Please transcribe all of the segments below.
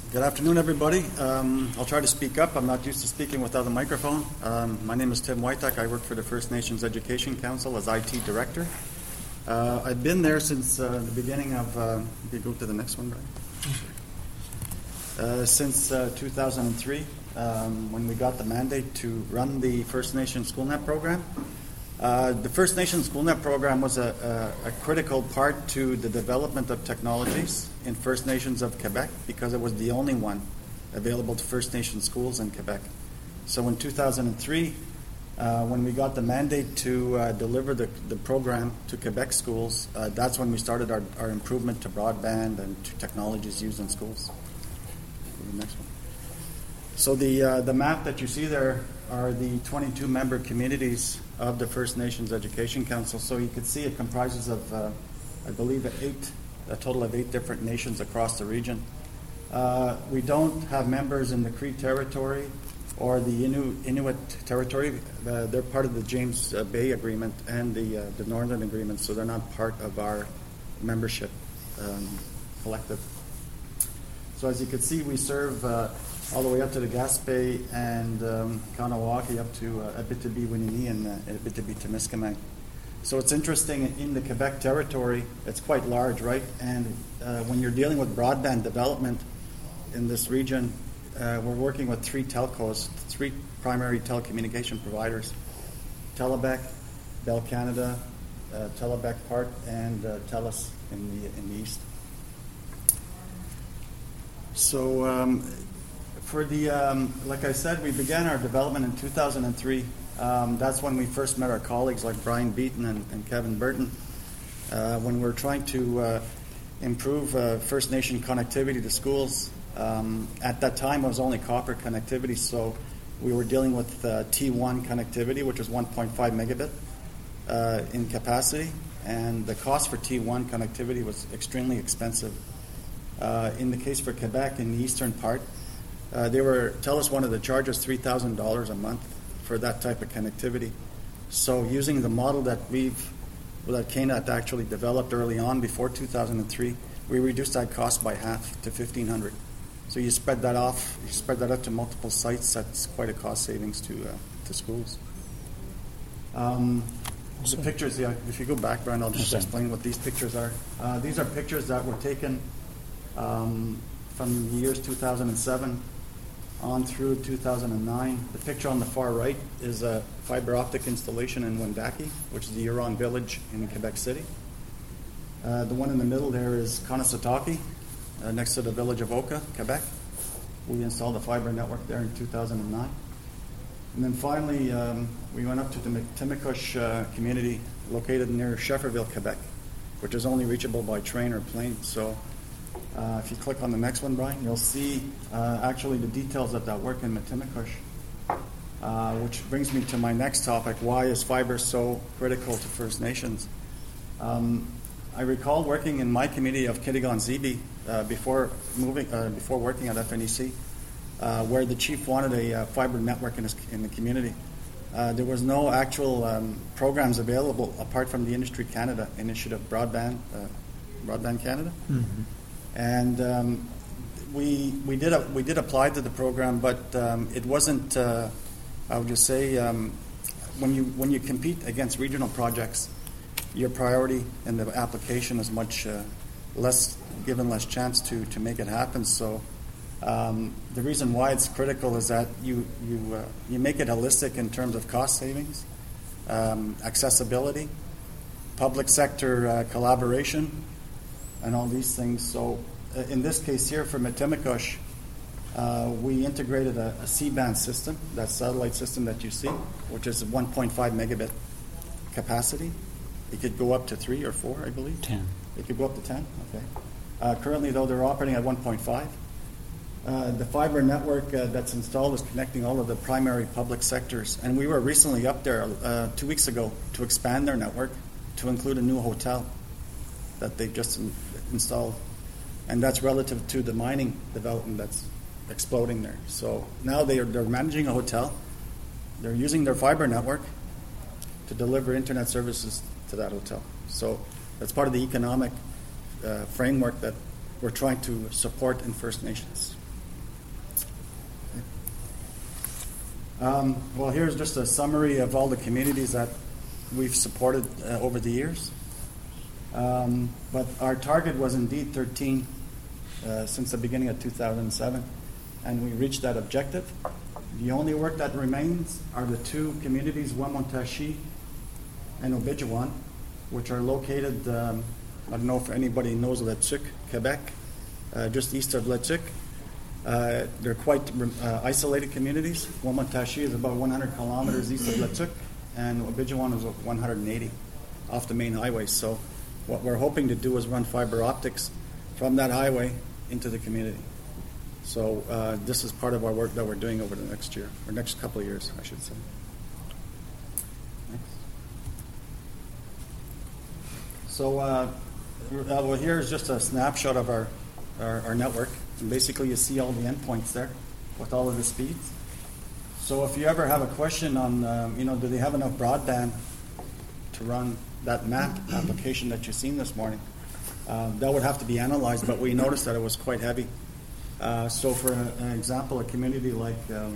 Good afternoon, everybody. I'll try to speak up. I'm not used to speaking without a microphone. My name is Tim Wojtek. I work for the First Nations Education Council as IT Director. I've been there since the beginning of, if you go to the next one, Brian. Since 2003, when we got the mandate to run the First Nations SchoolNet program. The First Nations SchoolNet program was a critical part to the development of technologies in First Nations of Quebec because it was the only one available to First Nations schools in Quebec. So in 2003, when we got the mandate to deliver the program to Quebec schools, that's when we started our improvement to broadband and to technologies used in schools. The next one. So the map that you see there are the 22 member communities of the First Nations Education Council. So you can see it comprises of, I believe, a total of 8 different nations across the region. We don't have members in the Cree territory or the Inuit territory. They're part of the James Bay Agreement and the Northern Agreement, so they're not part of our membership collective. So as you can see, we serve all the way up to the Gaspé and Kanawaki up to Abitibi-Winini and Abitibi-Temiskaming. So it's interesting, in the Quebec territory, it's quite large, right? And when you're dealing with broadband development in this region, we're working with 3 telcos, 3 primary telecommunication providers: Telebec, Bell Canada, Telebec Part, and TELUS in the east. So for the, like I said, we began our development in 2003. That's when we first met our colleagues like Brian Beaton and Kevin Burton, when we were trying to improve First Nation connectivity to schools. At that time, it was only copper connectivity, so we were dealing with T1 connectivity, which was 1.5 megabit in capacity, and the cost for T1 connectivity was extremely expensive. In the case for Quebec, in the eastern part, TELUS wanted to charge us $3,000 a month for that type of connectivity. So using the model that KNET actually developed early on before 2003, we reduced that cost by half to $1,500. So you spread that out to multiple sites. That's quite a cost savings to schools. The pictures, if you go back, Brian, I'll just explain what these pictures are. These are pictures that were taken from the years 2007 on through 2009. The picture on the far right is a fiber optic installation in Wendake, which is the Huron village in Quebec City. The one in the middle there is Conisatoki, next to the village of Oka, Quebec. We installed a fiber network there in 2009. And then finally, we went up to the Timikush community located near Schefferville, Quebec, which is only reachable by train or plane. So if you click on the next one, Brian, you'll see actually the details of that work in Matimicush, which brings me to my next topic: why is fiber so critical to First Nations? I recall working in my community of Kitigan-Zibi before working at FNEC, where the chief wanted a fiber network in the community. There was no actual programs available apart from the Industry Canada initiative, Broadband Canada. Mm-hmm. And we did apply to the program, but it wasn't. I would just say when you compete against regional projects, your priority in the application is much less chance to make it happen. So the reason why it's critical is that you make it holistic in terms of cost savings, accessibility, public sector collaboration, and all these things. So in this case here for Matimicush, we integrated a C-band system, that satellite system that you see, which is 1.5 megabit capacity. It could go up to 3 or 4, I believe. 10. It could go up to 10, okay. Currently, though, they're operating at 1.5. The fiber network that's installed is connecting all of the primary public sectors. And we were recently up there 2 weeks ago to expand their network to include a new hotel that they've just installed. And that's relative to the mining development that's exploding there. So now they're managing a hotel. They're using their fiber network to deliver internet services to that hotel. So that's part of the economic framework that we're trying to support in First Nations. Well, here's just a summary of all the communities that we've supported over the years. But our target was indeed 13 since the beginning of 2007, and we reached that objective. The only work that remains are the two communities, Ouamontashi and Obidjouan, which are located, I don't know if anybody knows Letuc, Quebec, just east of Letuc. They're quite isolated communities. Ouamontashi is about 100 kilometers east of Letuc, and Obidjouan is 180 off the main highway. So what we're hoping to do is run fiber optics from that highway into the community. So this is part of our work that we're doing over the next year, or next couple of years, I should say. Next. So well, here's just a snapshot of our network. And basically, you see all the endpoints there with all of the speeds. So if you ever have a question on, do they have enough broadband to run that map application that you've seen this morning, that would have to be analyzed, but we noticed that it was quite heavy. So for an example, a community like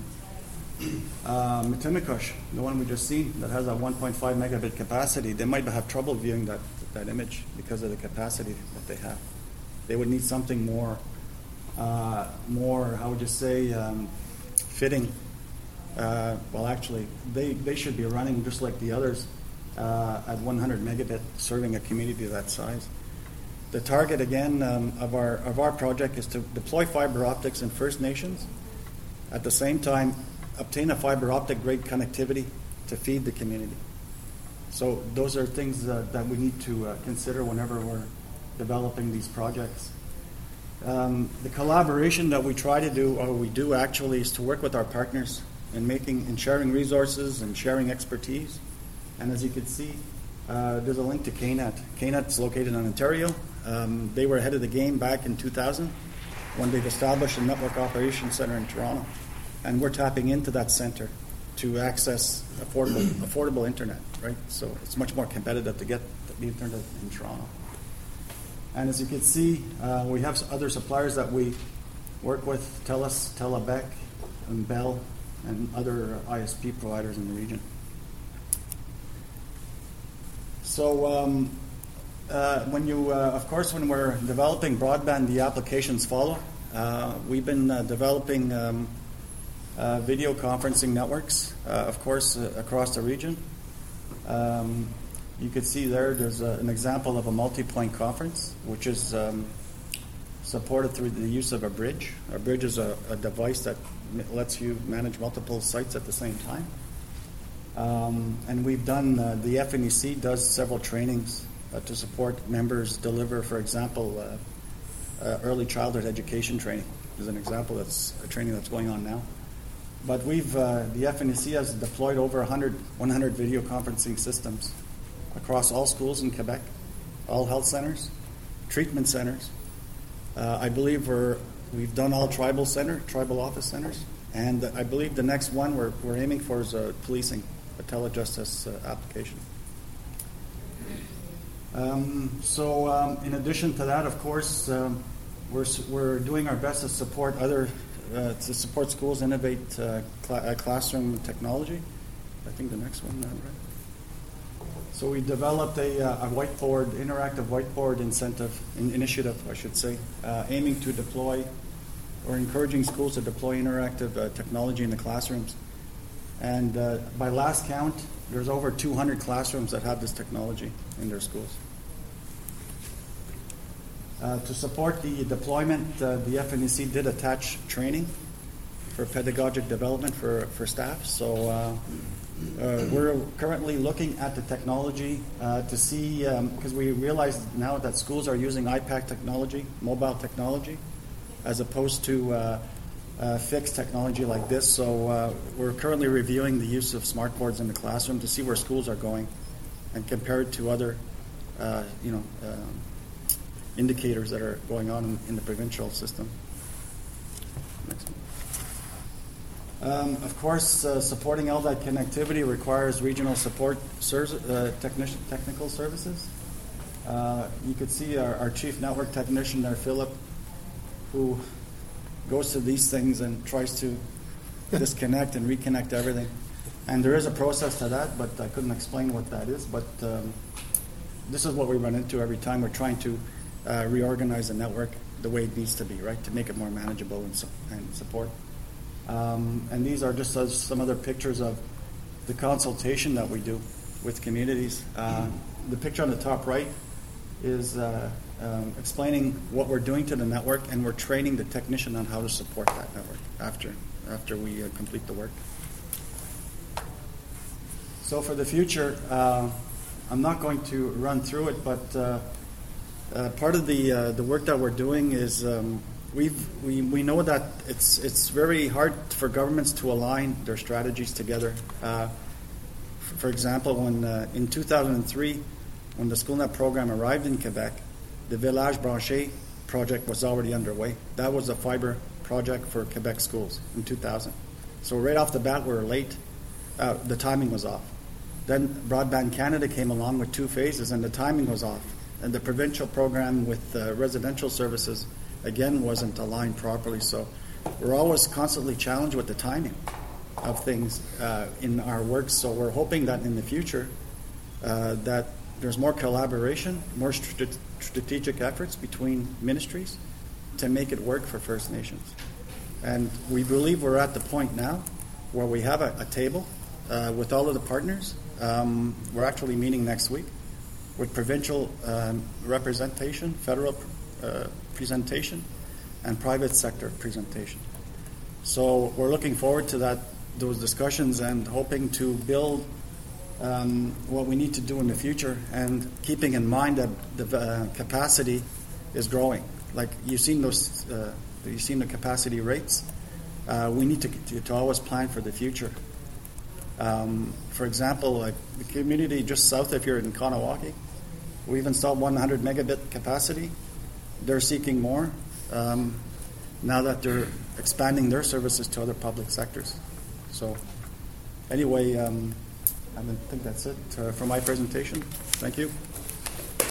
Matimikush, the one we just seen, that has a 1.5 megabit capacity, they might have trouble viewing that image because of the capacity that they have. They would need something more, how would you say, fitting. Well, actually, they should be running just like the others at 100 megabit, serving a community that size. The target, again, of our project is to deploy fiber optics in First Nations, at the same time obtain a fiber optic grade connectivity to feed the community. So those are things that we need to consider whenever we're developing these projects. The collaboration that we try to do, or we do actually, is to work with our partners in sharing resources and sharing expertise. And as you can see, there's a link to KNET. KNET's located in Ontario. They were ahead of the game back in 2000 when they've established a network operations center in Toronto. And we're tapping into that center to access affordable internet, right? So it's much more competitive to get the internet in Toronto. And as you can see, we have other suppliers that we work with, TELUS, Telebec, and Bell, and other ISP providers in the region. So when we're developing broadband, the applications follow. We've been developing video conferencing networks, across the region. You can see there's an example of a multi-point conference, which is supported through the use of a bridge. A bridge is a device that lets you manage multiple sites at the same time. And we've done, the FNEC does several trainings to support members deliver, for example, early childhood education training is an example. That's a training that's going on now. But the FNEC has deployed over 100 video conferencing systems across all schools in Quebec, all health centers, treatment centers. I believe we've done all tribal office centers, and I believe the next one we're aiming for is policing, a telejustice application. In addition to that, of course, we're doing our best to support schools innovate classroom technology. I think the next one, right? So we developed a interactive whiteboard initiative, I should say, aiming to deploy or encouraging schools to deploy interactive technology in the classrooms. And by last count, there's over 200 classrooms that have this technology in their schools. To support the deployment, the FNEC did attach training for pedagogic development for staff. So we're currently looking at the technology to see, because we realize now that schools are using iPad technology, mobile technology, as opposed to fixed technology like this. So we're currently reviewing the use of smartboards in the classroom to see where schools are going and compare it to other, indicators that are going on in the provincial system. Next one. Of course, supporting all that connectivity requires regional support technical services. You could see our chief network technician there, Philip, who goes to these things and tries to disconnect and reconnect everything. And there is a process to that, but I couldn't explain what that is. But this is what we run into every time we're trying to reorganize the network the way it needs to be, right, to make it more manageable and support. And these are just some other pictures of the consultation that we do with communities. The picture on the top right is explaining what we're doing to the network, and we're training the technician on how to support that network after we complete the work. So for the future, I'm not going to run through it, but part of the work that we're doing is we know that it's very hard for governments to align their strategies together. For example, when in 2003, when the SchoolNet program arrived in Quebec, the Village Branché project was already underway. That was a fiber project for Quebec schools in 2000. So right off the bat, we were late. The timing was off. Then Broadband Canada came along with 2 phases, and the timing was off. And the provincial program with residential services, again, wasn't aligned properly. So we're always constantly challenged with the timing of things in our work. So we're hoping that in the future that there's more collaboration, more strategic efforts between ministries to make it work for First Nations. And we believe we're at the point now where we have a table with all of the partners. We're actually meeting next week with provincial representation, federal presentation, and private sector presentation. So we're looking forward to those discussions and hoping to build what we need to do in the future, and keeping in mind that the capacity is growing. Like you've seen the capacity rates. We need to always plan for the future. For example, like the community just south of here in Kahnawake, we've installed 100 megabit capacity. They're seeking more now that they're expanding their services to other public sectors. So anyway, I think that's it for my presentation. Thank you.